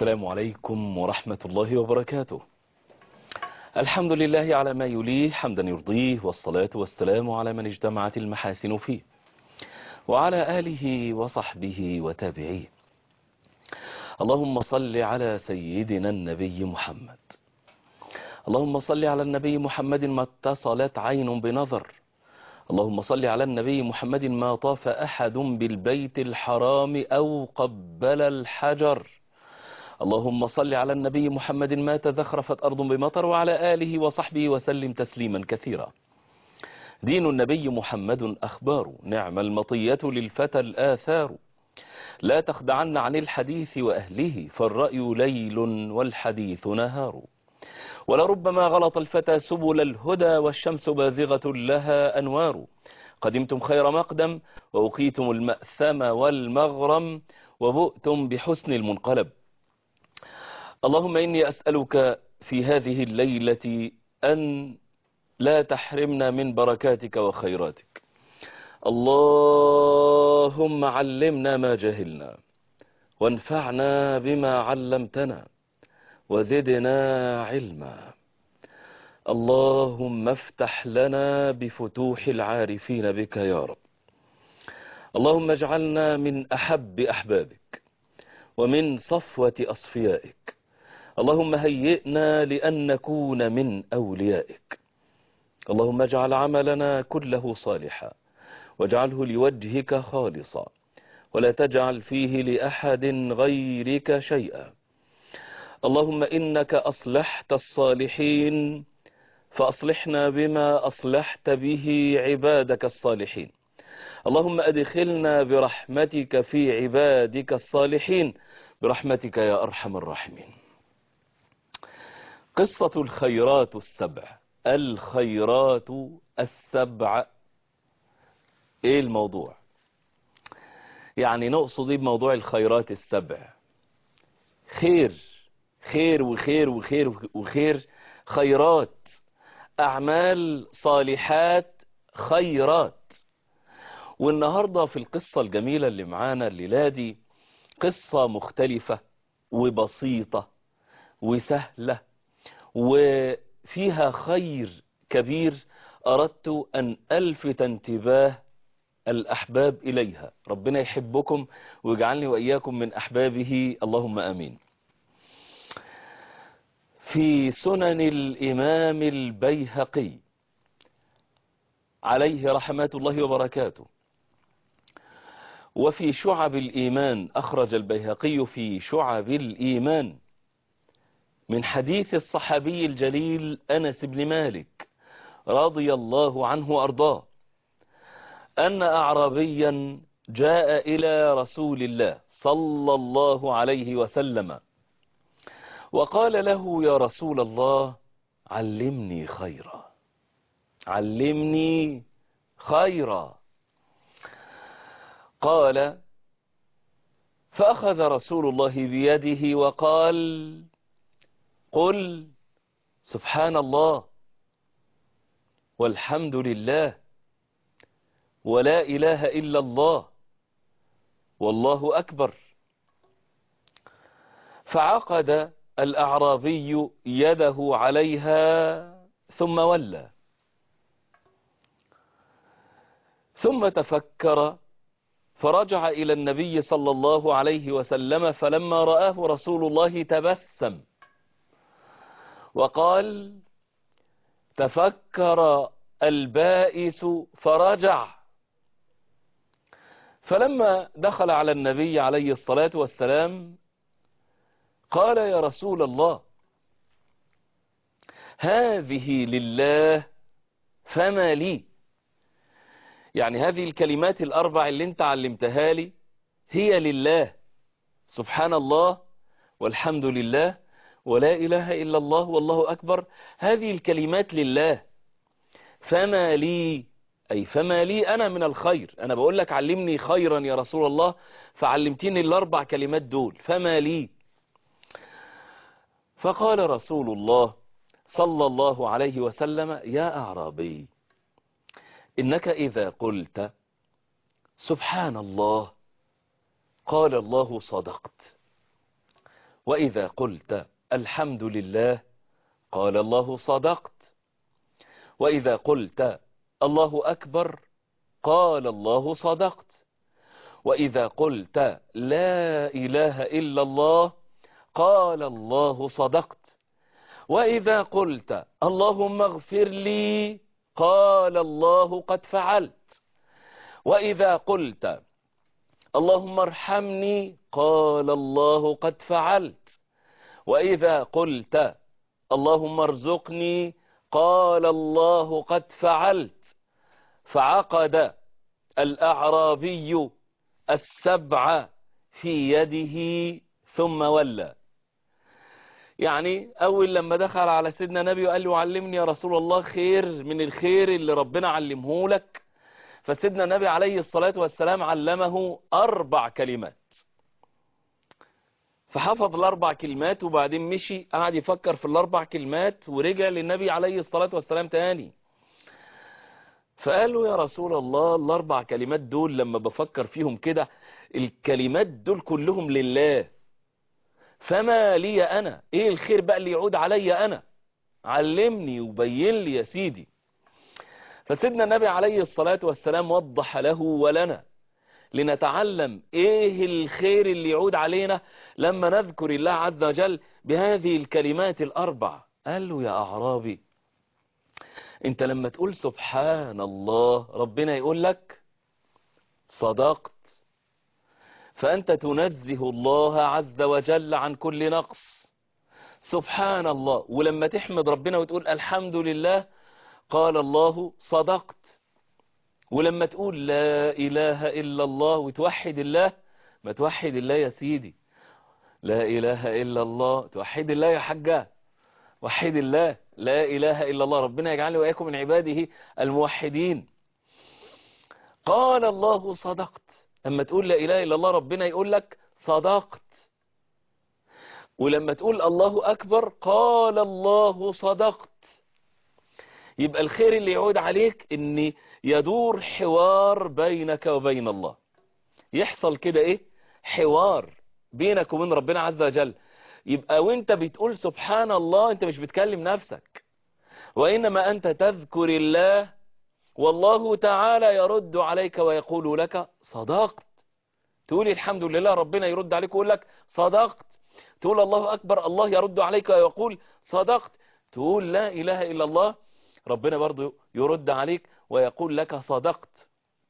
السلام عليكم ورحمة الله وبركاته. الحمد لله على ما يليه حمدا يرضيه، والصلاة والسلام على من اجتمعت المحاسن فيه، وعلى آله وصحبه وتابعيه. اللهم صل على سيدنا النبي محمد. اللهم صل على النبي محمد ما اتصلت عين بنظر. اللهم صل على النبي محمد ما طاف أحد بالبيت الحرام أو قبل الحجر. اللهم صل على النبي محمد ما تزخرفت أرض بمطر، وعلى آله وصحبه وسلم تسليما كثيرا. دين النبي محمد أخبار، نعم المطية للفتى الآثار. لا تخدعن عن الحديث وأهله، فالرأي ليل والحديث نهار. ولربما غلط الفتى سبل الهدى، والشمس بازغة لها أنوار. قدمتم خير مقدم، ووقيتم المأثم والمغرم، وبؤتم بحسن المنقلب. اللهم إني أسألك في هذه الليلة أن لا تحرمنا من بركاتك وخيراتك. اللهم علمنا ما جهلنا، وانفعنا بما علمتنا، وزدنا علما. اللهم افتح لنا بفتوح العارفين بك يا رب. اللهم اجعلنا من أحب أحبابك، ومن صفوة أصفيائك. اللهم هيئنا لأن نكون من أوليائك. اللهم اجعل عملنا كله صالحا، واجعله لوجهك خالصا، ولا تجعل فيه لأحد غيرك شيئا. اللهم إنك أصلحت الصالحين، فأصلحنا بما أصلحت به عبادك الصالحين. اللهم أدخلنا برحمتك في عبادك الصالحين، برحمتك يا أرحم الراحمين. قصة الخيرات السبع. الخيرات السبع، ايه الموضوع؟ يعني نقصد ايه بموضوع الخيرات السبع؟ خير خير وخير وخير وخير، خيرات، أعمال صالحات، خيرات. والنهاردة في القصة الجميلة اللي معانا الليلة دي قصة مختلفة وبسيطة وسهلة، وفيها خير كبير أردت أن ألفت انتباه الأحباب إليها. ربنا يحبكم ويجعلني وإياكم من أحبابه، اللهم آمين. في سنن الإمام البيهقي عليه رحمة الله وبركاته، وفي شعب الإيمان أخرج البيهقي في شعب الإيمان من حديث الصحابي الجليل أنس بن مالك رضي الله عنه وأرضاه أن أعرابيا جاء إلى رسول الله صلى الله عليه وسلم وقال له: يا رسول الله، علمني خيرا، علمني خيرا. قال: فأخذ رسول الله بيده وقال: قل سبحان الله والحمد لله ولا إله إلا الله والله أكبر. فعقد الأعرابي يده عليها ثم ولى، ثم تفكر فرجع إلى النبي صلى الله عليه وسلم، فلما رآه رسول الله تبسم وقال: تفكر البائس فرجع. فلما دخل على النبي عليه الصلاة والسلام قال: يا رسول الله، هذه لله فما لي. يعني هذه الكلمات الأربع اللي انت علمتها لي هي لله، سبحان الله والحمد لله ولا إله إلا الله والله أكبر. هذه الكلمات لله، فما لي، أي فما لي أنا من الخير. أنا بقول لك علمني خيرا يا رسول الله، فعلمتني الأربع كلمات دول، فما لي. فقال رسول الله صلى الله عليه وسلم: يا أعرابي، إنك إذا قلت سبحان الله قال الله صدقت، وإذا قلت الحمد لله قال الله صدقت. وإذا قلت الله أكبر قال الله صدقت. وإذا قلت لا إله إلا الله قال الله صدقت. وإذا قلت اللهم اغفر لي قال الله قد فعلت. وإذا قلت اللهم ارحمني قال الله قد فعلت. وإذا قلت اللهم ارزقني قال الله قد فعلت. فعقد الأعرابي السبع في يده ثم ولى. يعني أول لما دخل على سيدنا نبي وقال له علمني يا رسول الله خير من الخير اللي ربنا علمه لك، فسيدنا النبي عليه الصلاة والسلام علمه 4 كلمات، فحفظ ال4 كلمات وبعدين مشي قعد يفكر في ال4 كلمات ورجع للنبي عليه الصلاة والسلام تاني، فقال له يا رسول الله ال4 كلمات دول لما بفكر فيهم كده الكلمات دول كلهم لله، فما لي أنا إيه الخير بقى اللي يعود علي أنا؟ علمني وبين لي يا سيدي. فسيدنا النبي عليه الصلاة والسلام وضح له ولنا لنتعلم ايه الخير اللي يعود علينا لما نذكر الله عز وجل بهذه الكلمات ال4. قال له يا أعرابي انت لما تقول سبحان الله ربنا يقول لك صدقت، فأنت تنزه الله عز وجل عن كل نقص سبحان الله. ولما تحمد ربنا وتقول الحمد لله قال الله صدقت. ولما تقول لا إله إلا الله وتوحد الله، ما توحد الله يا سيدي، لا إله إلا الله، توحد الله يا حجة، وحد الله، لا إله إلا الله. ربنا يجعلني وإياكم من عباده الموحدين. قال الله صدقت، أما تقول لا إله إلا الله ربنا يقول لك صدقت. ولما تقول الله أكبر قال الله صدقت. يبقى الخير اللي يعود عليك ان يدور حوار بينك وبين الله، يحصل كده ايه حوار بينك وبين ربنا عز وجل. يبقى وانت بتقول سبحان الله انت مش بتكلم نفسك، وانما انت تذكر الله والله تعالى يرد عليك ويقول لك صدقت. تقول الحمد لله ربنا يرد عليك ويقول لك صدقت. تقول الله أكبر الله يرد عليك ويقول صدقت. تقول لا إله إلا الله ربنا برضو يرد عليك ويقول لك صدقت.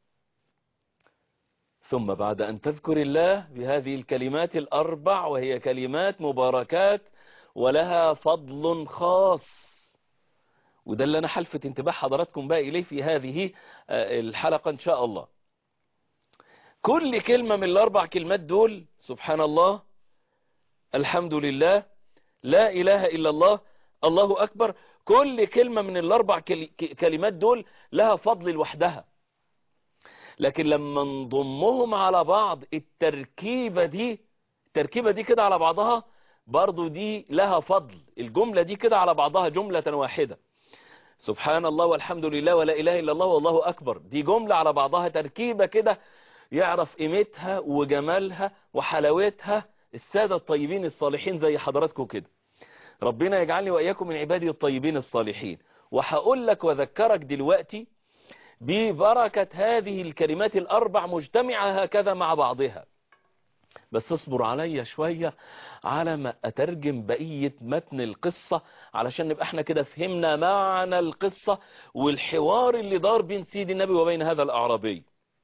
ثم بعد أن تذكر الله بهذه الكلمات ال4 وهي كلمات مباركات ولها فضل خاص، وده اللي أنا حلفت انتباه حضراتكم بقى إليه في هذه الحلقة إن شاء الله. كل كلمة من ال4 كلمات دول سبحان الله، الحمد لله، لا إله إلا الله، الله أكبر، كل كلمة من ال4 كلمات دول لها فضل لوحدها، لكن لما نضمهم على بعض التركيبة دي كده على بعضها برضو دي لها فضل. الجملة دي كده على بعضها جملة واحدة، سبحان الله والحمد لله ولا إله إلا الله والله أكبر، دي جملة على بعضها تركيبة كده يعرف قيمتها وجمالها وحلاوتها السادة الطيبين الصالحين زي حضراتكم كده. ربنا يجعلني وإياكم من عبادي الطيبين الصالحين. وهقول لك وذكرك دلوقتي ببركة هذه الكلمات ال4 مجتمعة هكذا مع بعضها، بس اصبر عليا شوية على ما أترجم بقية متن القصة علشان نبقى احنا كده فهمنا معنى القصة والحوار اللي دار بين سيد النبي وبين هذا الأعرابي.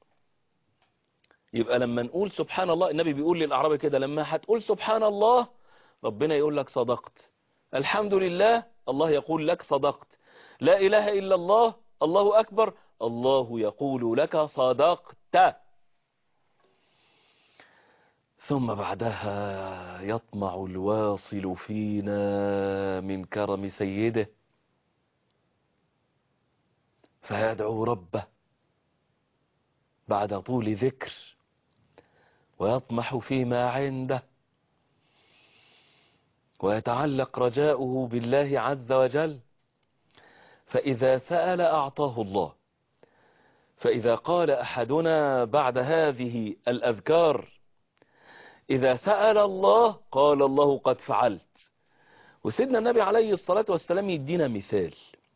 يبقى لما نقول سبحان الله النبي بيقول للأعرابي كده لما هتقول سبحان الله ربنا يقول لك صدقت، الحمد لله الله يقول لك صدقت، لا إله إلا الله الله أكبر الله يقول لك صدقت. ثم بعدها يطمع الواصل فينا من كرم سيده فيدعو ربه بعد طول ذكر ويطمح فيما عنده ويتعلق رجاؤه بالله عز وجل، فإذا سأل أعطاه الله. فإذا قال أحدنا بعد هذه الأذكار إذا سأل الله قال الله قد فعلت. وسيدنا النبي عليه الصلاة والسلام يدينا مثال،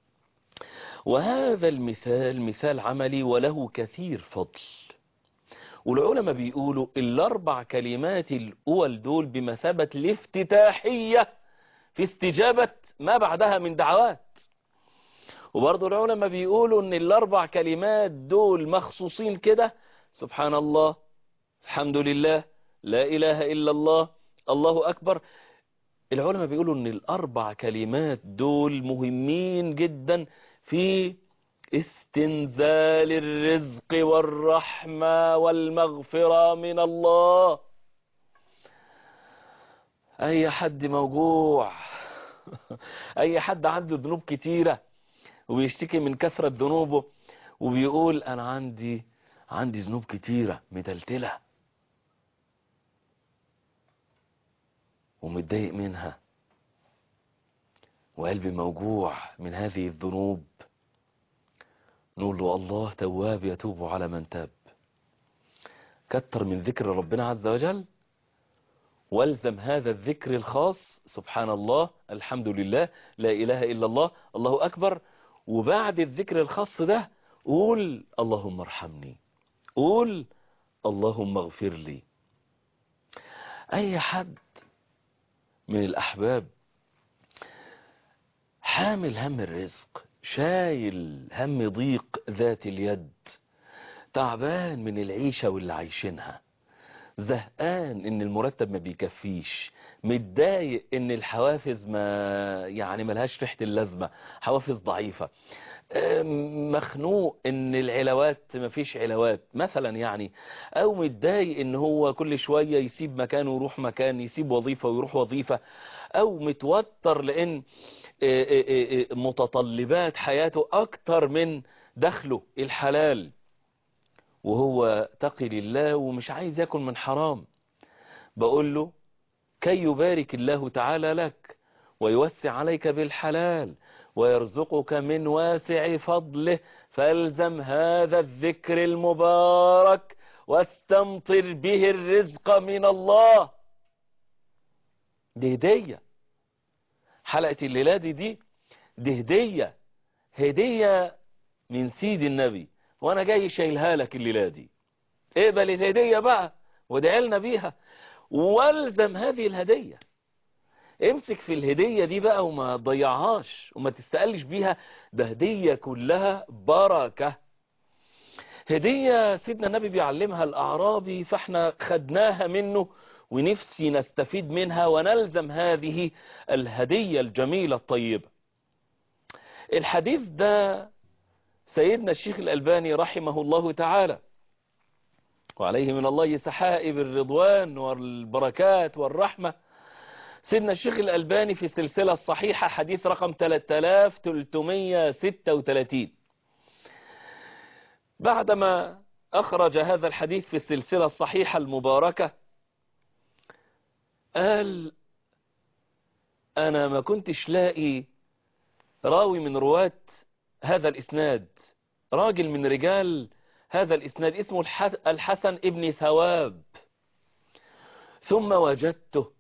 وهذا المثال مثال عملي وله كثير فضل. والعلماء بيقولوا الأربع كلمات الأول دول بمثابة الافتتاحية في استجابة ما بعدها من دعوات. وبرضو العلماء بيقولوا ان الأربع كلمات دول مخصوصين كده: سبحان الله، الحمد لله، لا إله إلا الله، الله أكبر. العلماء بيقولوا ان الأربع كلمات دول مهمين جدا في استنزال الرزق والرحمة والمغفرة من الله. أي حد موجوع أي حد عنده ذنوب كتيرة وبيشتكي من كثرة ذنوبه وبيقول أنا عندي ذنوب كتيرة متلتلة ومتضايق منها وقلبي موجوع من هذه الذنوب، نقول له الله تواب يتوب على من تاب. كتر من ذكر ربنا عز وجل، والزم هذا الذكر الخاص: سبحان الله، الحمد لله، لا إله إلا الله، الله أكبر. وبعد الذكر الخاص ده قول اللهم ارحمني، قول اللهم اغفر لي. أي حد من الأحباب حامل هم الرزق، شايل هم ضيق ذات اليد، تعبان من العيشة واللي عايشينها، زهقان ان المرتب ما بيكفيش، متضايق ان الحوافز ملهاش ريحة اللازمة، حوافز ضعيفة، مخنوق ان العلاوات ما فيش علاوات مثلا او متضايق ان هو كل شوية يسيب مكان ويروح مكان، يسيب وظيفة ويروح وظيفة، او متوتر لان متطلبات حياته اكتر من دخله الحلال، وهو تقي لله ومش عايز ياكل من حرام. بقول له كي يبارك الله تعالى لك ويوسع عليك بالحلال ويرزقك من واسع فضله، فالزم هذا الذكر المبارك واستمطر به الرزق من الله. دي هدية، حلقة الليلة دي هدية، هدية من سيد النبي، وانا جاي شايلها لك الليلة دي. اقبل الهدية بقى وادعي لنا بيها، والزم هذه الهدية، امسك في الهدية دي بقى وما تضيعهاش وما تستقلش بيها، ده هدية كلها بركة. هدية سيدنا النبي بيعلمها الأعرابي، فاحنا خدناها منه ونفسي نستفيد منها ونلزم هذه الهدية الجميلة الطيبة. الحديث ده سيدنا الشيخ الألباني رحمه الله تعالى وعليه من الله سحائب الرضوان والبركات والرحمة، سيدنا الشيخ الألباني في السلسلة الصحيحة حديث رقم 3336 بعدما أخرج هذا الحديث في السلسلة الصحيحة المباركة قال: أنا ما كنتش لاقي راوي من رواة هذا الإسناد، راجل من رجال هذا الإسناد اسمه الحسن ابن ثواب، ثم وجدته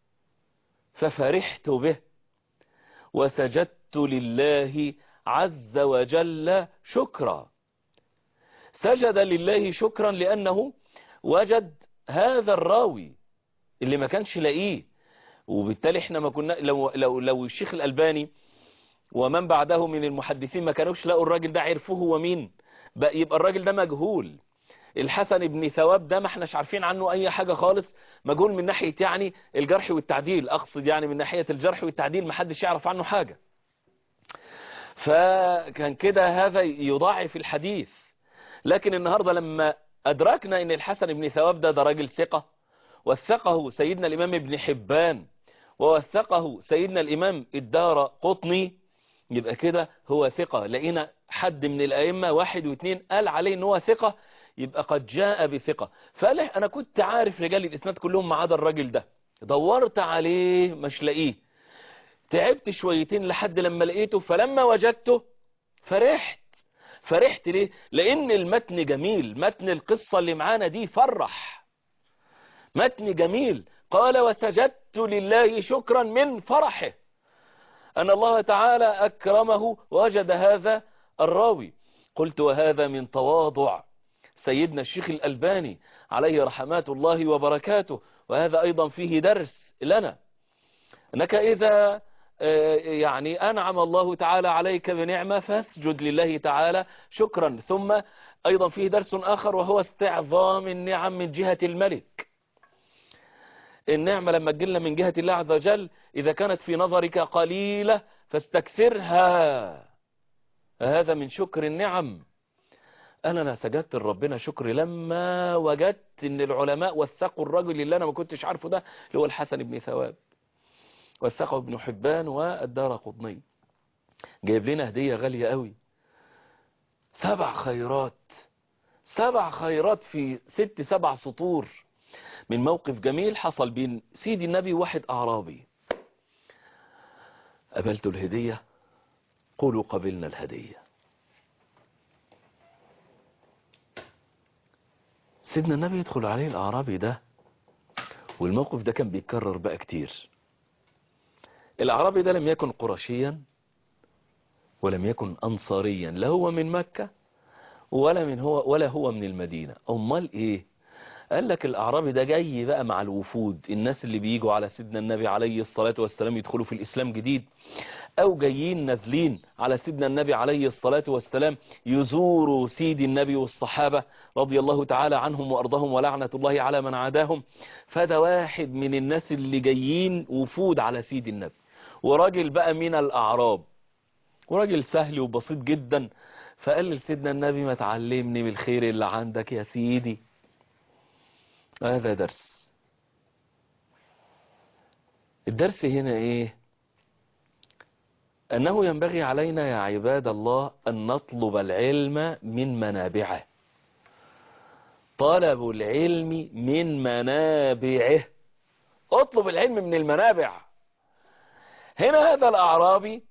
ففرحت به وسجدت لله عز وجل شكرا. سجد لله شكرا لأنه وجد هذا الراوي اللي ما كانش لاقيه. وبالتالي احنا ما كنا لو الشيخ الألباني ومن بعده من المحدثين ما كانوش لاقوا الراجل ده، عرفوه هو مين بقى، يبقى الراجل ده مجهول. الحسن ابن ثواب ده ما احناش عارفين عنه اي حاجة خالص، مجهول من ناحية الجرح والتعديل، اقصد من ناحية الجرح والتعديل ما حدش يعرف عنه حاجة. فكان كده هذا يضاعف الحديث. لكن النهاردة لما ادركنا ان الحسن ابن ثواب ده راجل ثقة، وثقه سيدنا الامام ابن حبان ووثقه سيدنا الامام الدارقطني، يبقى كده هو ثقة. لقينا حد من الائمة واحد واثنين قال عليه ان هو ثقة، يبقى قد جاء بثقة. فقال انا كنت عارف رجال الاسناد كلهم ما عدا الراجل ده، دورت عليه مش لاقيه، تعبت شويتين لحد لما لقيته، فلما وجدته فرحت ليه؟ لان المتن جميل، متن القصة اللي معانا دي فرح، متن جميل. قال وسجدت لله شكرا من فرحه أن الله تعالى أكرمه وجد هذا الراوي. قلت وهذا من تواضع سيدنا الشيخ الألباني عليه رحمات الله وبركاته. وهذا أيضا فيه درس لنا، أنك إذا يعني أنعم الله تعالى عليك بنعمة فاسجد لله تعالى شكرا. ثم أيضا فيه درس آخر وهو استعظام النعم من جهة الملك. النعمة لما تجيلنا من جهة الله عز وجل إذا كانت في نظرك قليلة فاستكثرها، هذا من شكر النعم. أنا سجدت لربنا شكر لما وجدت أن العلماء وثقوا الرجل اللي أنا ما كنتش عارفه ده، اللي هو الحسن بن ثواب، وثقه ابن حبان والدارقطني. جايب لنا هدية غالية قوي، 7 خيرات، 7 خيرات في 6-7 سطور، من موقف جميل حصل بين سيدي النبي وواحد أعرابي. قبلت الهدية؟ قولوا قبلنا الهدية. سيدنا النبي يدخل عليه الأعرابي ده، والموقف ده كان بيتكرر بقى كتير. الأعرابي ده لم يكن قرشيا ولم يكن أنصاريا، لا هو من مكة ولا هو من المدينة. أمال إيه؟ قال لك الأعرابي ده جاي بقى مع الوفود، الناس اللي بيجوا على سيدنا النبي عليه الصلاة والسلام يدخلوا في الإسلام جديد، أو جايين نازلين على سيدنا النبي عليه الصلاة والسلام يزوروا سيدي النبي والصحابة رضي الله تعالى عنهم وأرضهم ولعنة الله على من عاداهم. فده واحد من الناس اللي جايين وفود على سيدي النبي، وراجل بقى من الأعراب، وراجل سهل وبسيط جدا. فقال لسيدنا النبي ما تعلمني بالخير اللي عندك يا سيدي. هذا درس. الدرس هنا ايه؟ انه ينبغي علينا يا عباد الله ان نطلب العلم من منابعه. طلب العلم من منابعه، اطلب العلم من المنابع. هنا هذا الاعرابي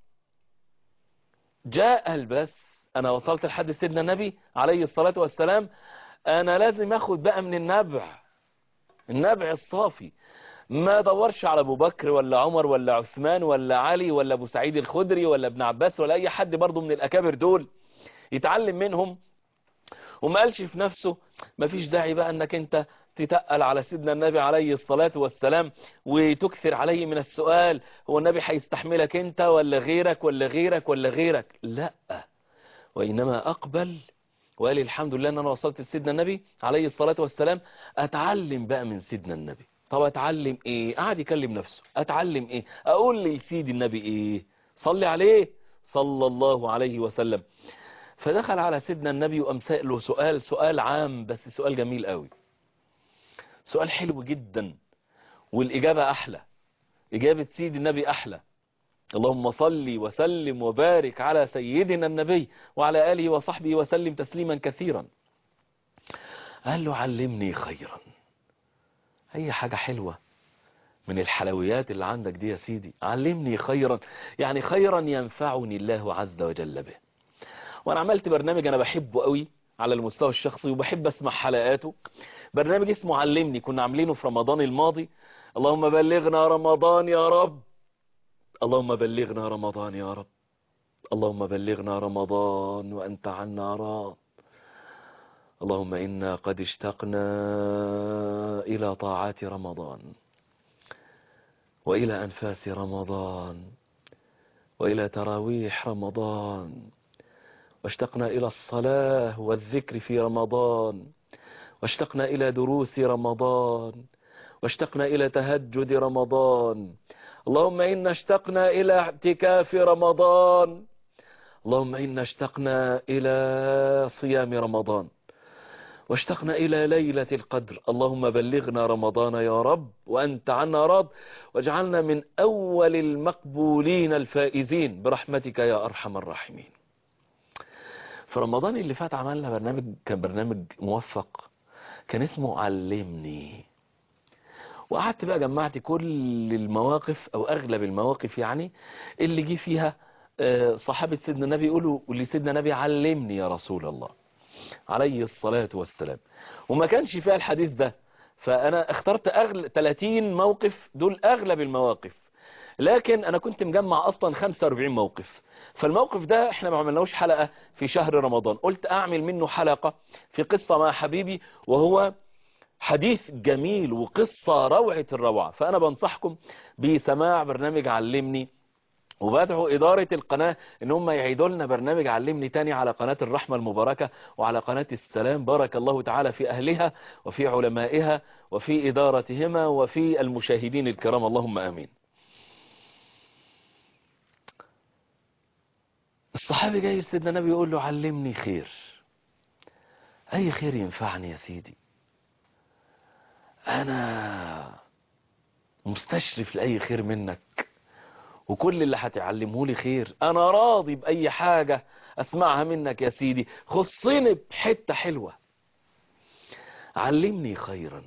جاء البس، انا وصلت لحد سيدنا النبي عليه الصلاة والسلام، انا لازم اخد بقى من النبع الصافي. ما دورش على ابو بكر ولا عمر ولا عثمان ولا علي ولا ابو سعيد الخدري ولا ابن عباس ولا اي حد برضو من الاكابر دول يتعلم منهم. وما قالش في نفسه ما فيش داعي بقى انك انت تتقل على سيدنا النبي عليه الصلاة والسلام وتكثر عليه من السؤال، هو النبي هيستحملك انت ولا غيرك ولا غيرك ولا غيرك؟ لا، وإنما أقبل وقال الحمد لله ان انا وصلت لسيدنا النبي عليه الصلاة والسلام، اتعلم بقى من سيدنا النبي. طب اتعلم ايه؟ قاعد يكلم نفسه، اتعلم ايه؟ اقول لي سيدي النبي ايه؟ صلي عليه صلى الله عليه وسلم. فدخل على سيدنا النبي وقام سأله سؤال عام، بس سؤال جميل قوي، سؤال حلو جدا، والإجابة أحلى، إجابة سيدي النبي أحلى. اللهم صل وسلم وبارك على سيدنا النبي وعلى آله وصحبه وسلم تسليما كثيرا. قال له علمني خيرا، أي حاجة حلوة من الحلويات اللي عندك دي يا سيدي، علمني خيرا، يعني خيرا ينفعني الله عز وجل به. وانا عملت برنامج انا بحبه قوي على المستوى الشخصي وبحب اسمع حلقاته، برنامج اسمه علمني، كنا عاملينه في رمضان الماضي. اللهم بلغنا رمضان يا رب، اللهم بلغنا رمضان يا رب، اللهم بلغنا رمضان وأنت عنا راض. اللهم إنا قد اشتقنا إلى طاعات رمضان وإلى أنفاس رمضان وإلى تراويح رمضان، واشتقنا إلى الصلاة والذكر في رمضان، واشتقنا إلى دروس رمضان، واشتقنا إلى تهجد رمضان. اللهم إنا اشتقنا إلى اعتكاف رمضان، اللهم إنا اشتقنا إلى صيام رمضان، واشتقنا إلى ليلة القدر. اللهم بلغنا رمضان يا رب وأنت عنا راض، واجعلنا من أول المقبولين الفائزين برحمتك يا أرحم الراحمين. في رمضان اللي فات عملنا برنامج، كان برنامج موفق، كان اسمه علمني. وقعدت بقى جمعت كل المواقف او اغلب المواقف يعني اللي جه فيها صحابة سيدنا النبي يقولوا لسيدنا النبي علمني يا رسول الله عليه الصلاة والسلام، وما كانش فيها الحديث ده. فأنا اخترت 30 موقف، دول أغلب المواقف، لكن أنا كنت مجمع أصلا 45 موقف. فالموقف ده احنا ما عملناهوش حلقة في شهر رمضان، قلت أعمل منه حلقة في قصة مع حبيبي، وهو حديث جميل وقصة روعة الروعة. فأنا بنصحكم بسماع برنامج علمني، وبدعو إدارة القناة إن هم يعيدوا لنا برنامج علمني تاني على قناة الرحمة المباركة وعلى قناة السلام. بارك الله تعالى في أهلها وفي علمائها وفي إدارتهما وفي المشاهدين الكرام، اللهم آمين. الصحابي جاي لسيدنا النبي يقول له علمني خير. أي خير ينفعني يا سيدي؟ أنا مستشرف لأي خير منك، وكل اللي هتعلمه لي خير. انا راضي باي حاجة اسمعها منك يا سيدي، خصني بحتة حلوة، علمني خيرا.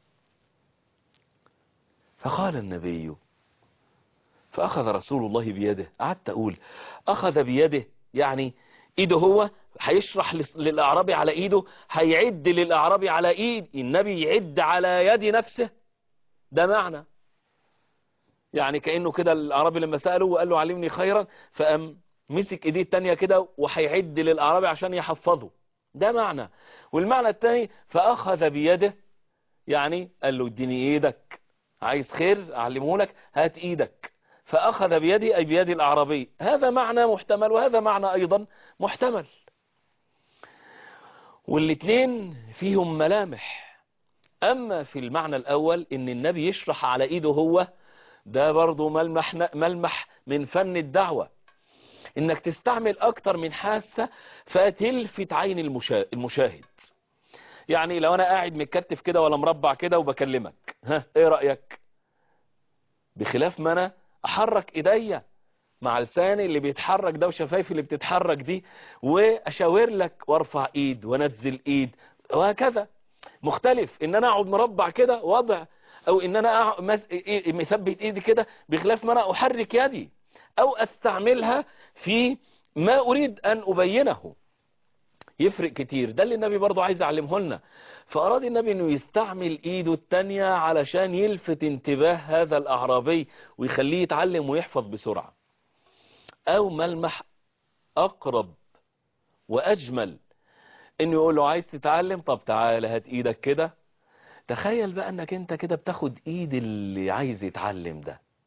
فقال النبي، فاخذ رسول الله بيده. قعدت اقول اخذ بيده يعني ايده، هو هيشرح للاعرابي على ايده، هيعد للاعرابي على ايد النبي، يعد على يد نفسه. ده معنى يعني كأنه كده الأعرابي لما سأله وقال له علمني خيرا، فقام مسك ايديه التانية كده وهيعد للأعرابي عشان يحفظه. ده معنى. والمعنى التاني فأخذ بيده، يعني قال له اديني ايدك، عايز خير أعلمه لك، هات ايدك. فأخذ بيدي أي بيد الأعرابي. هذا معنى محتمل وهذا معنى أيضا محتمل، والاثنين فيهم ملامح. أما في المعنى الأول إن النبي يشرح على ايده هو، ده برضو ملمح من فن الدعوة، انك تستعمل اكتر من حاسة فتلفت عين المشاهد. يعني لو انا قاعد متكتف كده ولا مربع كده وبكلمك، ها ايه رأيك؟ بخلاف ما انا احرك ايديا مع لساني اللي بيتحرك ده وشفايفي اللي بتتحرك دي، واشاور لك وارفع ايد وانزل ايد وهكذا. مختلف ان انا اقعد مربع كده وضع، او ان انا مثبت ايدي كده، بخلاف ما انا احرك يدي او استعملها في ما اريد ان ابينه. يفرق كتير. ده اللي النبي برضو عايز يعلمه لنا. فاراد النبي انه يستعمل ايده التانية علشان يلفت انتباه هذا الاعرابي ويخليه يتعلم ويحفظ بسرعة. او ملمح اقرب واجمل، انه يقول له عايز تتعلم، طب تعالى هات ايدك كده. تخيل بقى انك انت كده بتاخد ايد اللي عايز يتعلم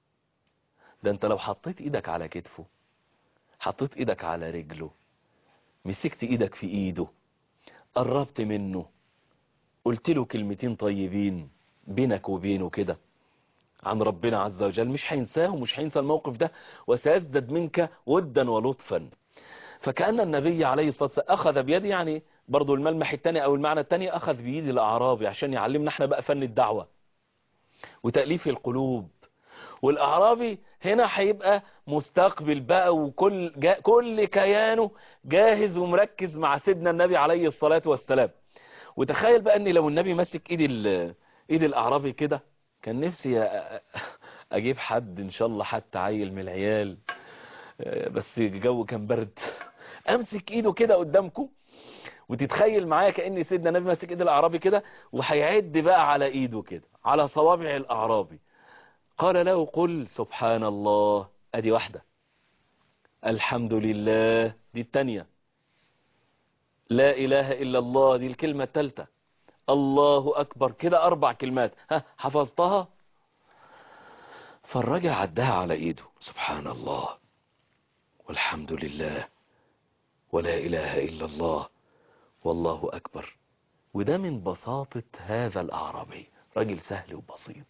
ده انت لو حطيت ايدك على كتفه، حطيت ايدك على رجله، مسكت ايدك في ايده، قربت منه، قلت له كلمتين طيبين بينك وبينه كده عن ربنا عز وجل، مش هينساه ومش هينسى الموقف ده، وسيزداد منك ودا ولطفا. فكأن النبي عليه الصلاة والسلام أخذ بيدي، يعني برضو الملمح الثاني أو المعنى الثاني، أخذ بيد الأعرابي عشان يعلمنا احنا بقى فن الدعوة وتأليف القلوب. والأعرابي هنا هيبقى مستقبل بقى، كل كيانه جاهز ومركز مع سيدنا النبي عليه الصلاة والسلام. وتخيل بقى ان لو النبي ماسك ايد الأعرابي كده، كان نفسي اجيب حد ان شاء الله حتى عيل من العيال، بس الجو كان برد، امسك ايده كده قدامكم وتتخيل معايا كأن سيدنا النبي ماسك ايد الأعرابي كده، وهيعد بقى على ايده كده على صوابع الأعرابي. قال له قل سبحان الله، ادي واحدة، الحمد لله دي التانية، لا اله الا الله دي الكلمة التالتة، الله اكبر، كده 4 كلمات. ها حفظتها؟ فالراجل عدها على ايده، سبحان الله والحمد لله ولا اله الا الله والله اكبر. وده من بساطة هذا الاعرابي، راجل سهل وبسيط،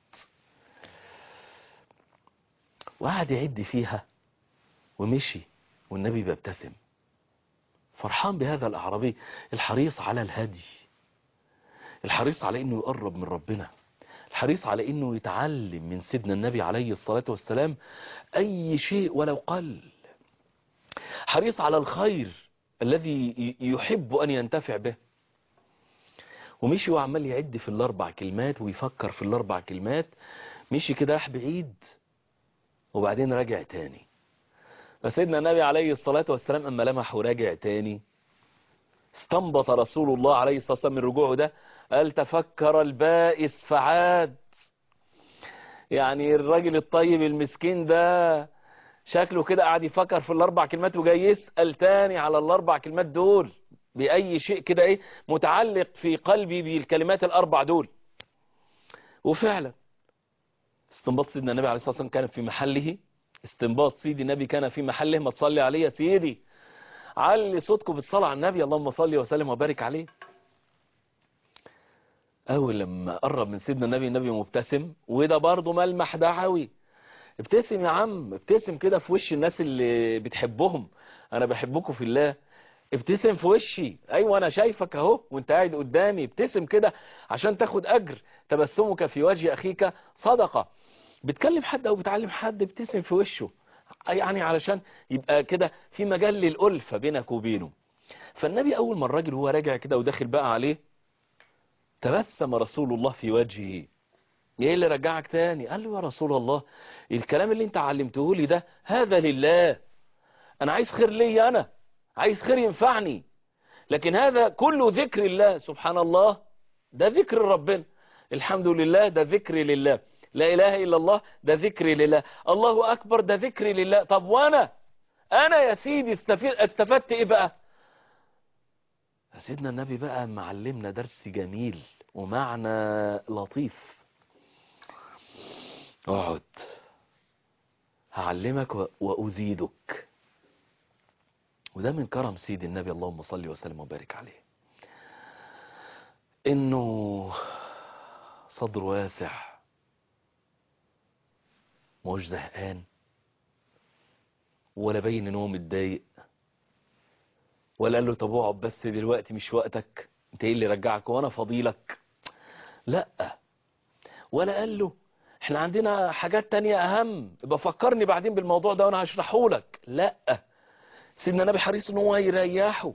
وقعد يعد فيها ومشي والنبي بيبتسم فرحان بهذا الأعرابي الحريص على الهدي، الحريص على انه يقرب من ربنا، الحريص على انه يتعلم من سيدنا النبي عليه الصلاة والسلام اي شيء ولو قل، حريص على الخير الذي يحب ان ينتفع به. ومشي وعمال يعد في ال4 كلمات ويفكر في ال4 كلمات، مشي كده راح بعيد وبعدين راجع تاني. فسيدنا النبي عليه الصلاة والسلام اما لمح وراجع تاني، استنبط رسول الله عليه الصلاة والسلام من رجوعه ده قال تفكر البائس فعاد. يعني الراجل الطيب المسكين ده شكله كده قاعد يفكر في الاربع كلمات وجاي يسأل تاني على الاربع كلمات دول بأي شيء كده ايه متعلق في قلبي بالكلمات الاربع دول. وفعلا استنباط سيدنا النبي عليه الصلاة والسلام كان في محله. استنباط سيدي النبي كان في محله. ما تصلي عليه يا سيدي، علي صوتكم بالصلاة على النبي، اللهم صل وسلم وبارك عليه. اول لما قرب من سيدنا النبي مبتسم، وده برضه ملمح دعوي. ابتسم يا عم، ابتسم كده في وش الناس اللي بتحبهم. انا بحبكم في الله. ابتسم في وشي، ايوه انا شايفك اهو وانت قاعد قدامي. ابتسم كده عشان تاخد اجر. تبسمك في وجه اخيك صدقة. بتكلم حد او بتعلم حد، ابتسم في وشه، يعني علشان يبقى كده في مجال للألفة بينك وبينه. فالنبي اول ما الراجل هو راجع كده وداخل بقى عليه، تبسم رسول الله في وجهه. ايه اللي رجعك تاني؟ قال له يا رسول الله، الكلام اللي انت علمته لي ده هذا لله. انا عايز خير لي، انا عايز خير ينفعني. لكن هذا كله ذكر الله. سبحان الله، ده ذكر ربنا. الحمد لله ده ذكر لله. لا اله الا الله ده ذكر لله. الله اكبر ده ذكر لله. طب وانا يا سيدي استفدت ايه بقى؟ سيدنا النبي بقى معلمنا درس جميل ومعنى لطيف. اقعد هعلمك وأزيدك. وده من كرم سيد النبي، اللهم صل وسلم وبارك عليه، انه صدر واسع، مش زهقان ولا بين ان هو متضايق، ولا قال له طب اقعد بس دلوقتي مش وقتك، انت ايه اللي رجعك وانا فضيلك؟ لا. ولا قال له احنا عندنا حاجات تانية اهم، بفكرني بعدين بالموضوع ده وانا هشرحه لك. لا، سيدنا النبي حريص ان هو يريحه.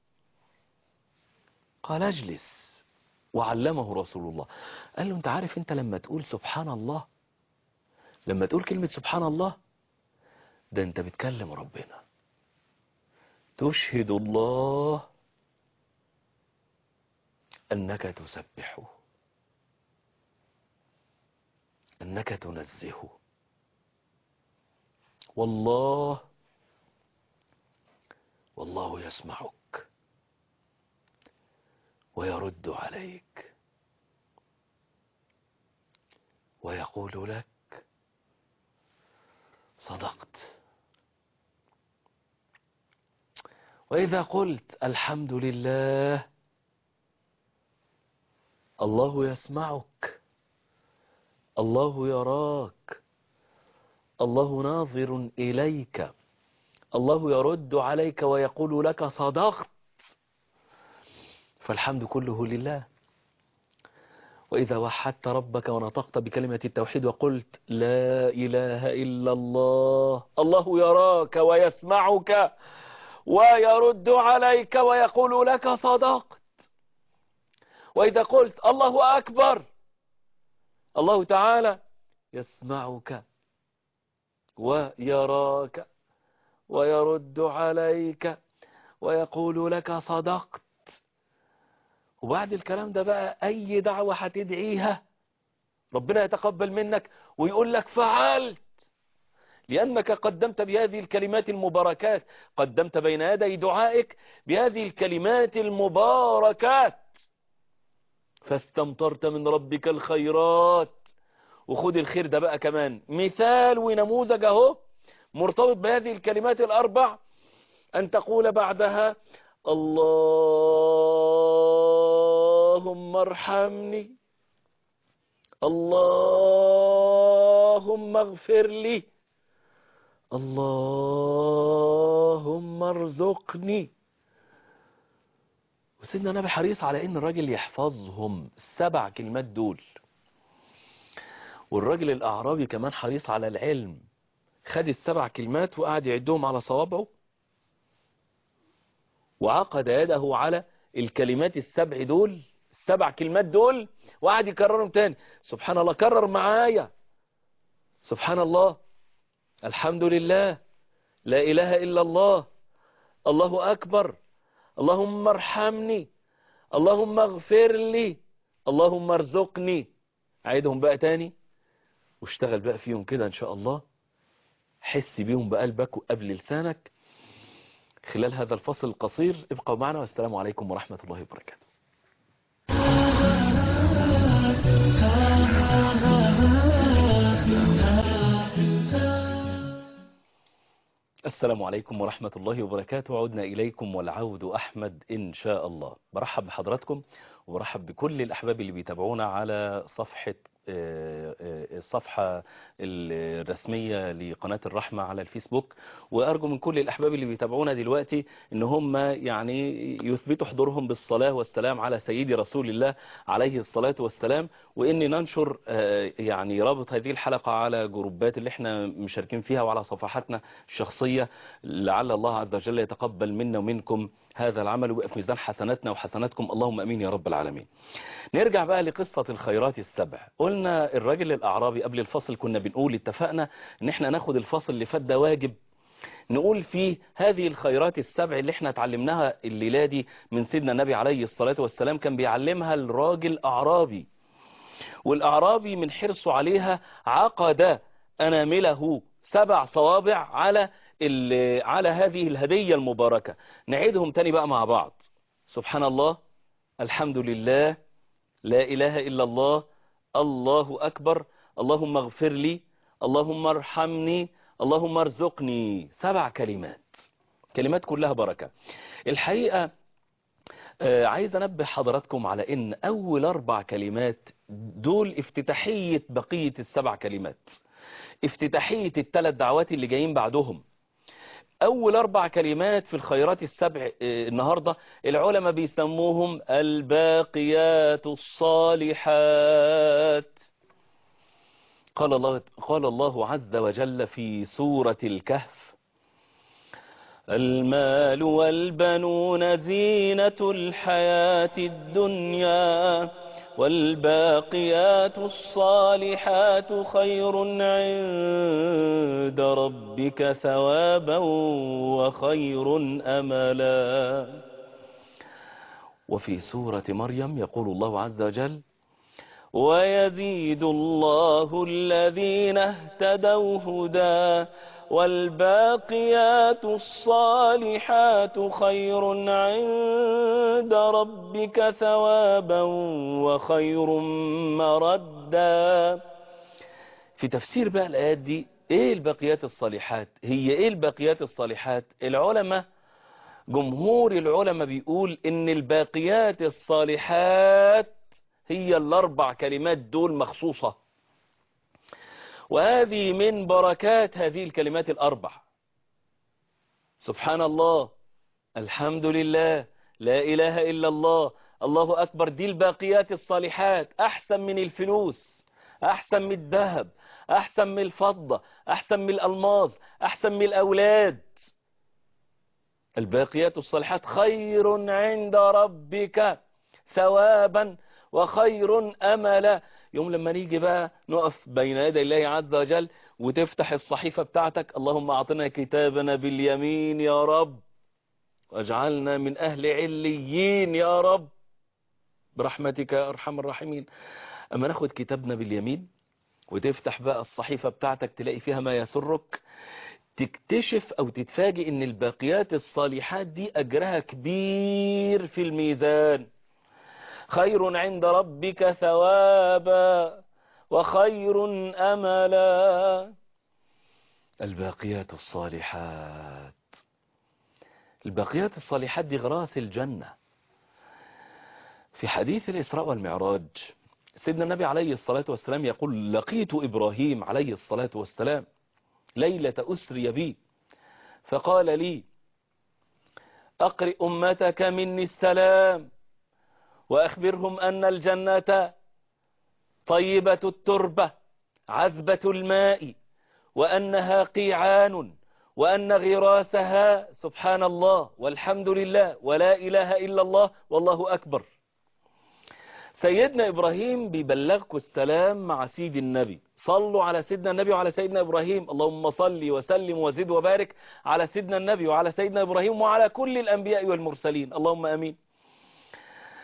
قال اجلس. وعلمه رسول الله. قال له انت عارف انت لما تقول سبحان الله، لما تقول كلمة سبحان الله، ده انت بتكلم ربنا. تشهد الله انك تسبحه، انك تنزهه. والله يسمعك ويرد عليك ويقول لك صدقت. وإذا قلت الحمد لله، الله يسمعك، الله يراك، الله ناظر إليك، الله يرد عليك ويقول لك صدقت. فالحمد كله لله. وإذا وحدت ربك ونطقت بكلمة التوحيد وقلت لا إله إلا الله، الله يراك ويسمعك ويرد عليك ويقول لك صدقت. وإذا قلت الله أكبر، الله تعالى يسمعك ويراك ويرد عليك ويقول لك صدقت. وبعد الكلام ده بقى أي دعوة هتدعيها ربنا يتقبل منك ويقول لك فعلت، لأنك قدمت بهذه الكلمات المباركات، قدمت بين يدي دعائك بهذه الكلمات المباركات، فاستمطرت من ربك الخيرات. وخد الخير ده بقى كمان مثال ونموذج اهو مرتبط بهذه الكلمات الأربع، أن تقول بعدها اللهم ارحمني، اللهم اغفر لي، اللهم ارزقني. وسيدنا النبي حريص على ان الراجل يحفظهم السبع كلمات دول. والراجل الأعرابي كمان حريص على العلم، خد السبع كلمات وقعد يعدهم على صوابعه، وعقد يده على الكلمات السبع دول، السبع كلمات دول، وقعد يكررهم تاني. سبحان الله، كرر معايا سبحان الله، الحمد لله، لا إله إلا الله، الله أكبر، اللهم ارحمني، اللهم اغفر لي، اللهم ارزقني. عيدهم بقى تاني واشتغل بقى فيهم كده إن شاء الله. حس بيهم بقلبك وقبل لسانك خلال هذا الفصل القصير. ابقوا معنا والسلام عليكم ورحمة الله وبركاته. السلام عليكم ورحمة الله وبركاته. عدنا إليكم والعود أحمد إن شاء الله. برحب بحضراتكم وبرحب بكل الأحباب اللي بيتابعونا على الصفحة الرسمية لقناة الرحمة على الفيسبوك. وأرجو من كل الأحباب اللي بيتابعونا دلوقتي إن هم يعني يثبتوا حضورهم بالصلاة والسلام على سيدي رسول الله عليه الصلاة والسلام، وإن ننشر يعني رابط هذه الحلقة على جروبات اللي احنا مشاركين فيها وعلى صفحاتنا الشخصية، لعل الله عز وجل يتقبل منا ومنكم هذا العمل ويبقى في ميزان حسناتنا وحسناتكم، اللهم امين يا رب العالمين. نرجع بقى لقصة الخيرات السبع. قلنا الراجل الأعرابي قبل الفصل كنا بنقول اتفقنا ان احنا ناخد الفصل اللي فات ده واجب نقول فيه هذه الخيرات السبع اللي احنا اتعلمناها الليلة دي من سيدنا النبي عليه الصلاة والسلام. كان بيعلمها الراجل أعرابي، والأعرابي من حرصه عليها عقد أنامله 7 صوابع على هذه الهدية المباركة. نعيدهم تاني بقى مع بعض. سبحان الله، الحمد لله، لا إله إلا الله، الله أكبر، اللهم اغفر لي، اللهم ارحمني، اللهم ارزقني. 7 كلمات كلها بركة. الحقيقة عايز أنبه حضراتكم على إن أول 4 كلمات دول افتتاحية بقية ال7 كلمات، افتتاحية ال3 دعوات اللي جايين بعدهم. أول 4 كلمات في الخيرات السبع النهاردة العلماء بيسموهم الباقيات الصالحات. قال الله عز وجل في سورة الكهف: المال والبنون زينة الحياة الدنيا والباقيات الصالحات خير عند ربك ثوابا وخير أملا. وفي سورة مريم يقول الله عز وجل: ويزيد الله الذين اهتدوا هدى والباقيات الصالحات خير عند ربك ثوابا وخير مردا. في تفسير بقى الآيات دي، ايه الباقيات الصالحات؟ هي ايه الباقيات الصالحات؟ جمهور العلماء بيقول ان الباقيات الصالحات هي ال4 كلمات دول مخصوصة، وهذه من بركات هذه الكلمات ال4. سبحان الله، الحمد لله، لا إله إلا الله، الله أكبر. دي الباقيات الصالحات، أحسن من الفلوس، أحسن من الذهب، أحسن من الفضة، أحسن من الألماظ، أحسن من الأولاد. الباقيات الصالحات خير عند ربك ثوابا وخير أملا. يوم لما نيجي بقى نقف بين يدي الله عز وجل وتفتح الصحيفة بتاعتك: اللهم أعطنا كتابنا باليمين يا رب، واجعلنا من أهل عليين يا رب برحمتك يا أرحم الراحمين. أما ناخد كتابنا باليمين وتفتح بقى الصحيفة بتاعتك تلاقي فيها ما يسرك، تكتشف أو تتفاجئ إن الباقيات الصالحات دي أجرها كبير في الميزان. خير عند ربك ثوابا وخير أملا. الباقيات الصالحات، الباقيات الصالحات دي غراس الجنة. في حديث الإسراء والمعراج سيدنا النبي عليه الصلاة والسلام يقول: لقيت إبراهيم عليه الصلاة والسلام ليلة أسري بي فقال لي: أقرئ أمتك مني السلام وأخبرهم أن الجنة طيبة التربة عذبة الماء وأنها قيعان وأن غراسها سبحان الله والحمد لله ولا إله إلا الله والله أكبر. سيدنا إبراهيم بيبلغكم السلام مع سيد النبي. صلوا على سيدنا النبي وعلى سيدنا إبراهيم. اللهم صل وسلم وزد وبارك على سيدنا النبي وعلى سيدنا إبراهيم وعلى كل الأنبياء والمرسلين، اللهم أمين.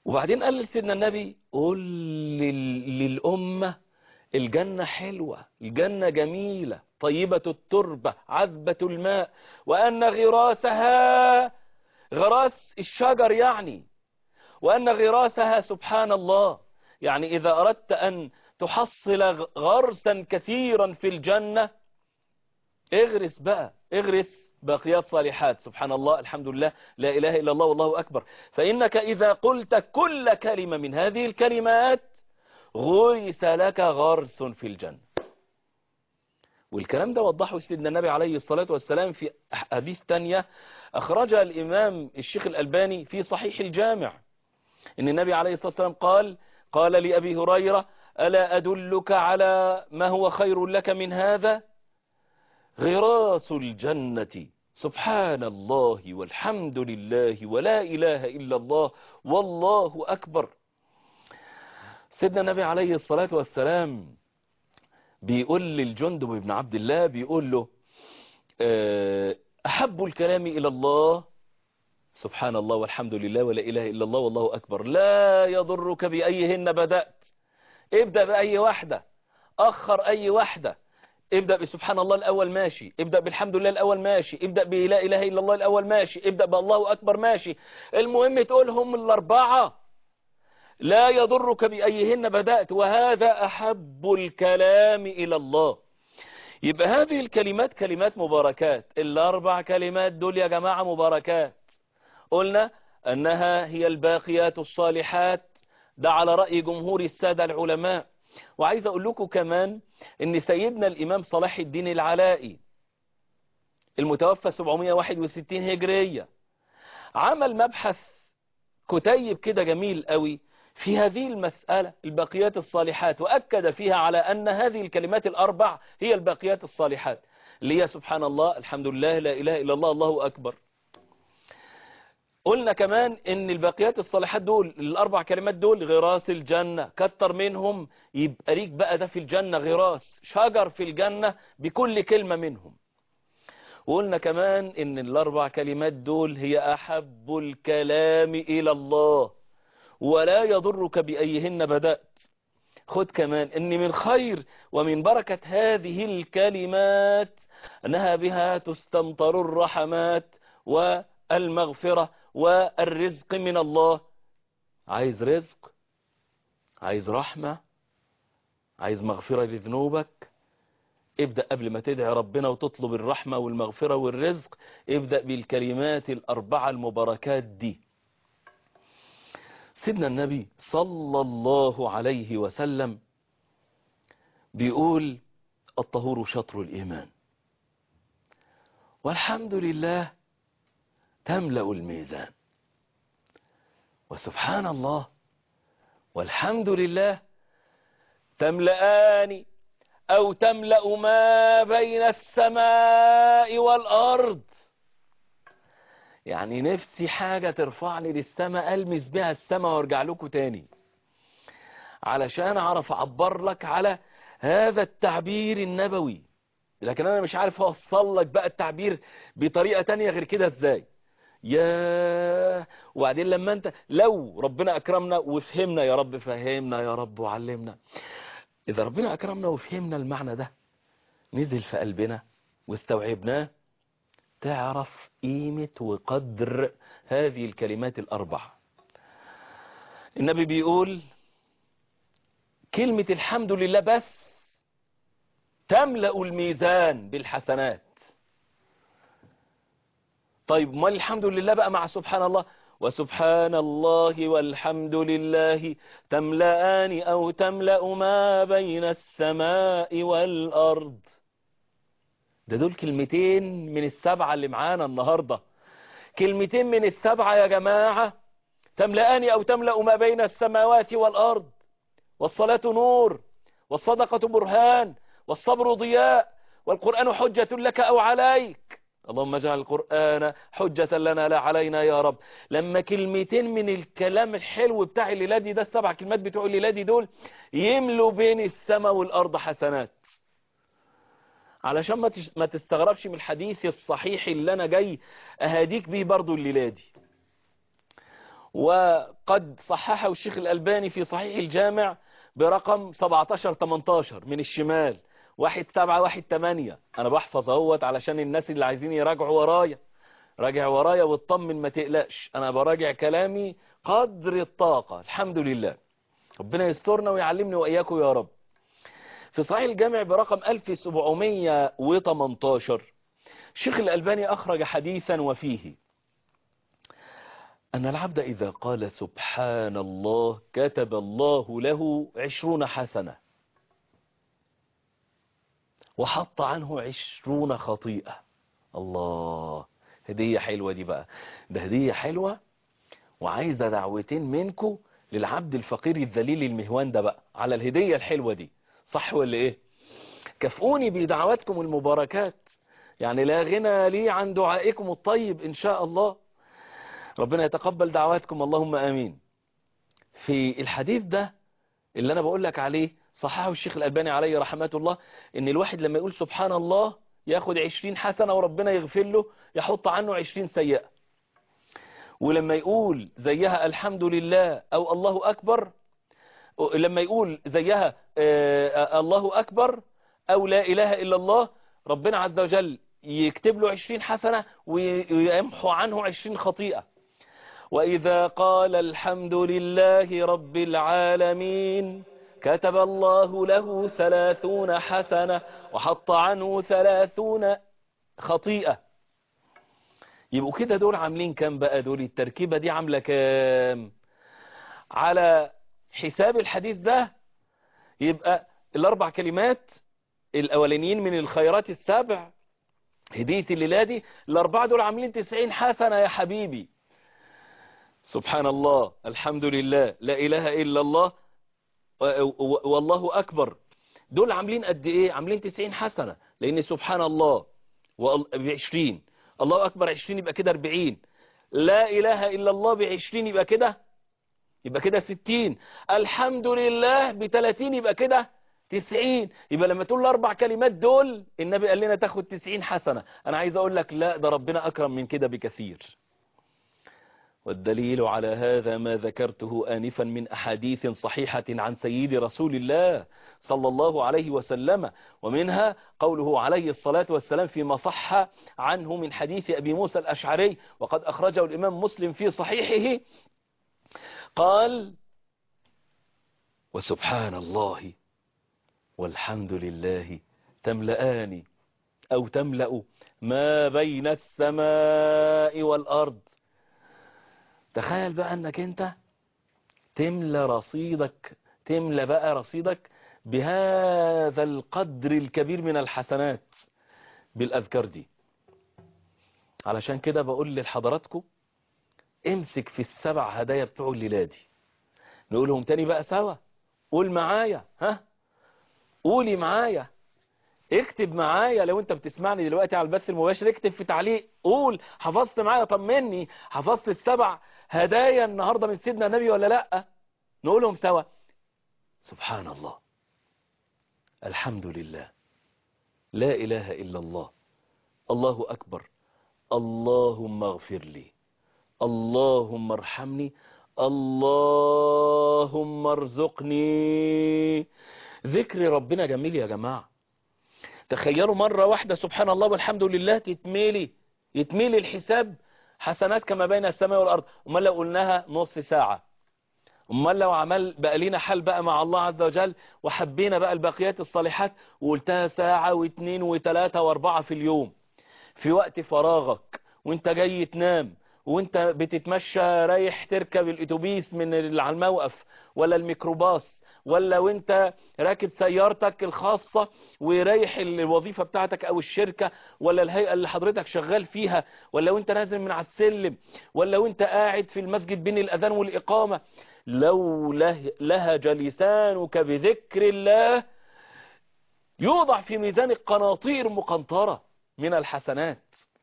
وبعدين قال لسيدنا النبي قول للأمة الجنة حلوة، الجنة جميلة طيبة التربة عذبة الماء، وأن غراسها غراس الشجر يعني، وأن غراسها سبحان الله، يعني إذا أردت أن تحصل غرسا كثيرا في الجنة اغرس بقى، اغرس باقيات صالحات، سبحان الله الحمد لله لا إله إلا الله والله أكبر. فإنك إذا قلت كل كلمة من هذه الكلمات غرس لك غرس في الجنة. والكلام ده وضحه سيدنا النبي عليه الصلاة والسلام في حديث تانية أخرجها الإمام الشيخ الألباني في صحيح الجامع، إن النبي عليه الصلاة والسلام قال لأبي هريرة ألا أدلك على ما هو خير لك من هذا؟ غراس الجنة سبحان الله والحمد لله ولا إله إلا الله والله أكبر. سيدنا النبي عليه الصلاة والسلام بيقول للجندب بن عبد الله، بيقول له أحب الكلام إلى الله سبحان الله والحمد لله ولا إله إلا الله والله أكبر، لا يضرك بأيهن بدأت، ابدأ بأي واحدة، أخر أي واحدة، ابدأ بسبحان الله الأول ماشي، ابدأ بالحمد لله الأول ماشي، ابدأ بلا إله إلا الله الأول ماشي، ابدأ بالله أكبر ماشي، المهم تقولهم الأربعة لا يضرك بأيهن بدأت، وهذا أحب الكلام إلى الله. يبقى هذه الكلمات كلمات مباركات، الأربع كلمات دول يا جماعة مباركات، قلنا أنها هي الباقيات الصالحات، ده على رأي جمهور السادة العلماء. وعايز أقول لكم كمان أن سيدنا الإمام صلاح الدين العلائي المتوفى 761 هجرية عمل مبحث كتيب كده جميل قوي في هذه المسألة الباقيات الصالحات، وأكد فيها على أن هذه الكلمات الأربع هي الباقيات الصالحات، اللي هي سبحان الله الحمد لله لا إله إلا الله الله أكبر. قلنا كمان ان الباقيات الصالحات دول الاربع كلمات دول غراس الجنة، كتر منهم يبقى ليك بقى ده في الجنة غراس شجر في الجنة بكل كلمة منهم. وقلنا كمان ان الاربع كلمات دول هي احب الكلام الى الله ولا يضرك بايهن بدأت. خد كمان ان من خير ومن بركة هذه الكلمات انها بها تستمطر الرحمات والمغفرة والرزق من الله. عايز رزق، عايز رحمة، عايز مغفرة لذنوبك، ابدأ قبل ما تدعي ربنا وتطلب الرحمة والمغفرة والرزق، ابدأ بالكلمات الأربعة المباركات دي. سيدنا النبي صلى الله عليه وسلم بيقول الطهور شطر الإيمان، والحمد لله تملأ الميزان، وسبحان الله والحمد لله تملأان أو تملأ ما بين السماء والأرض. يعني نفسي حاجة ترفعني للسماء ألمس بها السماء وارجع لكم تاني علشان أعرف أعبر لك على هذا التعبير النبوي، لكن أنا مش عارف أوصل لك بقى التعبير بطريقة تانية غير كده إزاي. يا وبعدين لما انت لو ربنا اكرمنا وفهمنا، يا رب فهمنا يا رب وعلمنا، اذا ربنا اكرمنا وفهمنا المعنى ده نزل في قلبنا واستوعبناه، تعرف قيمة وقدر هذه الكلمات الاربع. النبي بيقول كلمة الحمد لله بس تملأ الميزان بالحسنات. طيب ما الحمد لله بقى مع سبحان الله، وسبحان الله والحمد لله تملأان أو تملأ ما بين السماء والأرض. ده دول كلمتين من السبعة اللي معانا النهاردة، كلمتين من السبعة يا جماعة، تملأان أو تملأ ما بين السماوات والأرض. والصلاة نور، والصدقة برهان، والصبر ضياء، والقرآن حجة لك أو عليك. اللهم اجعل القرآن حجة لنا لا علينا يا رب. لما كلمتين من الكلام الحلو بتاع الليلة دي، ده السبع كلمات بتوع الليلة دي دول يملوا بين السماء والأرض حسنات. علشان ما تستغربش من الحديث الصحيح اللي أنا جاي أهديك بيه برضو الليلة دي. وقد صححه الشيخ الألباني في صحيح الجامع برقم 1718 من الشمال 1718. أنا بحفظ اهوت علشان الناس اللي عايزين يراجعوا ورايا، راجع ورايا واطمن ما تقلقش، أنا براجع كلامي قدر الطاقة الحمد لله. ربنا يسترنا ويعلمني وإياكم يا رب. في صحيح الجامع برقم 1718 الشيخ الألباني أخرج حديثا وفيه أن العبد إذا قال سبحان الله كتب الله له 20 حسنة وحط عنه 20 خطيئة. الله، هدية حلوة دي بقى، ده هدية حلوة وعايزة دعوتين منكم للعبد الفقير الذليل المهوان ده بقى على الهدية الحلوة دي، صح ولا ايه؟ كافئوني بدعواتكم المباركات، يعني لا غنى لي عن دعائكم الطيب إن شاء الله. ربنا يتقبل دعواتكم اللهم آمين. في الحديث ده اللي أنا بقول لك عليه صححه الشيخ الألباني عليه رحمة الله، إن الواحد لما يقول سبحان الله ياخد 20 حسنة وربنا يغفر له يحط عنه 20 سيئة، ولما يقول زيها الحمد لله أو الله أكبر، لما يقول زيها الله أكبر أو لا إله إلا الله، ربنا عز وجل يكتب له 20 حسنة ويمحو عنه 20 خطيئة. وإذا قال الحمد لله رب العالمين كتب الله له 30 حسنة وحط عنه 30 خطيئة. يبقوا كده دول عاملين كام بقى؟ دول التركيبة دي عاملة كام على حساب الحديث ده؟ يبقى الأربع كلمات الأولانيين من الخيرات السبع هدية الليلة دي، الأربعة دول عاملين 90 حسنة يا حبيبي. سبحان الله، الحمد لله، لا إله إلا الله، والله أكبر، دول عاملين قد إيه؟ عاملين 90 حسنة، لأن سبحان الله ب20، الله أكبر 20 يبقى كده 40، لا إله إلا الله ب20 يبقى كده 60، الحمد لله ب30 يبقى كده 90. يبقى لما تقول الأربع كلمات دول النبي قال لنا تاخد 90 حسنة. أنا عايز أقول لك لا، ده ربنا أكرم من كده بكثير. والدليل على هذا ما ذكرته آنفا من أحاديث صحيحة عن سيد رسول الله صلى الله عليه وسلم، ومنها قوله عليه الصلاة والسلام فيما صح عنه من حديث أبي موسى الأشعري وقد أخرجه الإمام مسلم في صحيحه، قال: وسبحان الله والحمد لله تملأان أو تملأ ما بين السماء والأرض. تخيل بقى أنك أنت تملى بقى رصيدك بهذا القدر الكبير من الحسنات بالأذكار دي. علشان كده بقول لحضراتكم امسك في السبع هدايا بتوع الليلة دي، نقولهم تاني بقى سوا. قول معايا، قولي معايا، اكتب معايا. لو انت بتسمعني دلوقتي على البث المباشر اكتب في تعليق، قول حفظت معايا، طمني حفظت السبع هدايا النهاردة من سيدنا النبي ولا لا؟ نقولهم سوا. سبحان الله، الحمد لله، لا إله إلا الله، الله أكبر، اللهم اغفر لي، اللهم ارحمني، اللهم ارزقني. ذكر ربنا جميل يا جماعة. تخيلوا مرة واحدة سبحان الله والحمد لله يتميلي الحساب حسنات كما بين السماء والأرض. امال لو قلناها نص ساعة؟ امال لو عمل بقى لينا حل بقى مع الله عز وجل وحبينا بقى الباقيات الصالحات وقلتها ساعة واثنين وثلاثة واربعة في اليوم، في وقت فراغك وانت جاي تنام وانت بتتمشى رايح تركب الاتوبيس من على الموقف ولا الميكروباص، ولا وانت راكب سيارتك الخاصة ورايح الوظيفة بتاعتك او الشركة ولا الهيئة اللي حضرتك شغال فيها، ولا وانت نازل من على السلم، ولا وانت قاعد في المسجد بين الأذان والإقامة. لو لهج لسانك بذكر الله يوضع في ميزان قناطير مقنطرة من الحسنات.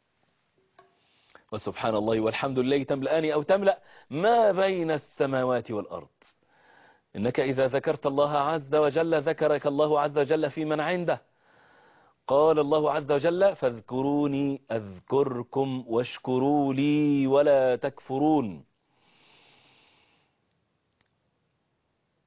وسبحان الله والحمد لله تملأني أو تملأ ما بين السماوات والأرض. إنك إذا ذكرت الله عز وجل ذكرك الله عز وجل في من عنده. قال الله عز وجل: فاذكروني أذكركم واشكروا لي ولا تكفرون.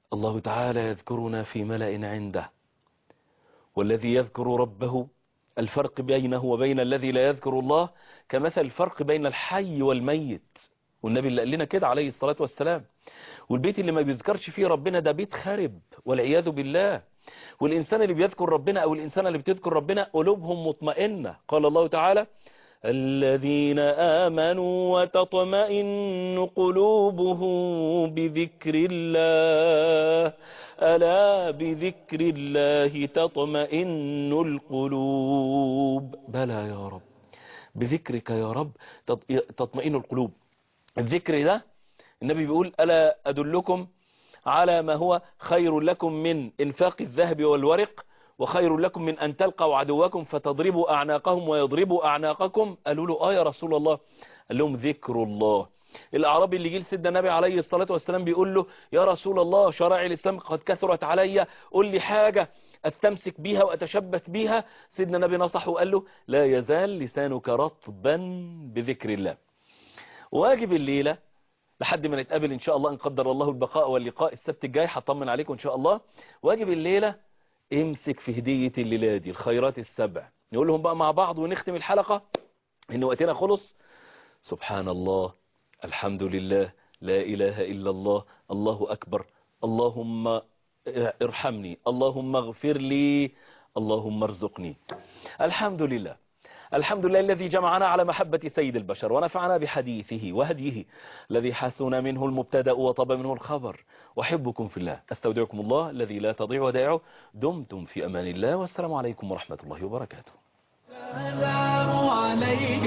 الله تعالى يذكرنا في ملأ عنده، والذي يذكر ربه الفرق بينه وبين الذي لا يذكر الله كمثل الفرق بين الحي والميت، والنبي اللي قال لنا كده عليه الصلاة والسلام. والبيت اللي ما بيذكرش فيه ربنا ده بيت خرب والعياذ بالله. والإنسان اللي بيذكر ربنا أو الإنسان اللي بتذكر ربنا قلوبهم مطمئنة. قال الله تعالى: الذين آمنوا وتطمئن قلوبهم بذكر الله ألا بذكر الله تطمئن القلوب. بلى يا رب، بذكرك يا رب تطمئن القلوب. الذكر ده النبي بيقول: ألا أدلكم على ما هو خير لكم من إنفاق الذهب والورق وخير لكم من أن تلقوا عدوكم فتضربوا أعناقهم ويضربوا أعناقكم؟ قالوا له: يا رسول الله. قال لهم: ذكر الله. الأعرابي اللي جه لسيدنا النبي عليه الصلاة والسلام بيقول له: يا رسول الله، شرائع الإسلام قد كثرت علي، قل لي حاجة أستمسك بيها وأتشبث بيها. سيدنا النبي نصحه وقال له: لا يزال لسانك رطبا بذكر الله. واجب الليلة لحد ما نتقابل إن شاء الله، إن قدر الله البقاء واللقاء السبت الجاي، هطمن عليكم إن شاء الله. واجب الليلة امسك في هدية الليلة دي الخيرات السبع، نقول لهم بقى مع بعض ونختم الحلقة إن وقتنا خلص. سبحان الله، الحمد لله، لا إله إلا الله، الله أكبر، اللهم ارحمني، اللهم اغفر لي، اللهم ارزقني. الحمد لله، الحمد لله الذي جمعنا على محبة سيد البشر ونفعنا بحديثه وهديه الذي حسن منه المبتدأ وطاب منه الخبر. وحبكم في الله، استودعكم الله الذي لا تضيع ودائعه. دمتم في أمان الله، والسلام عليكم ورحمة الله وبركاته. السلام عليك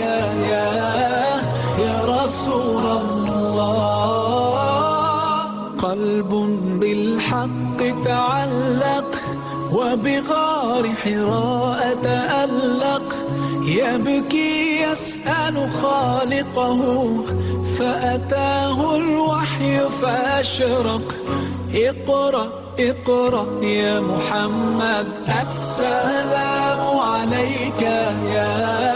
يا رسول الله. قلب بالحق تعلق وبغار حراء تألق، يبكي يسأل خالقه فأتاه الوحي فأشرق. اقرأ اقرأ يا محمد، السلام عليك يا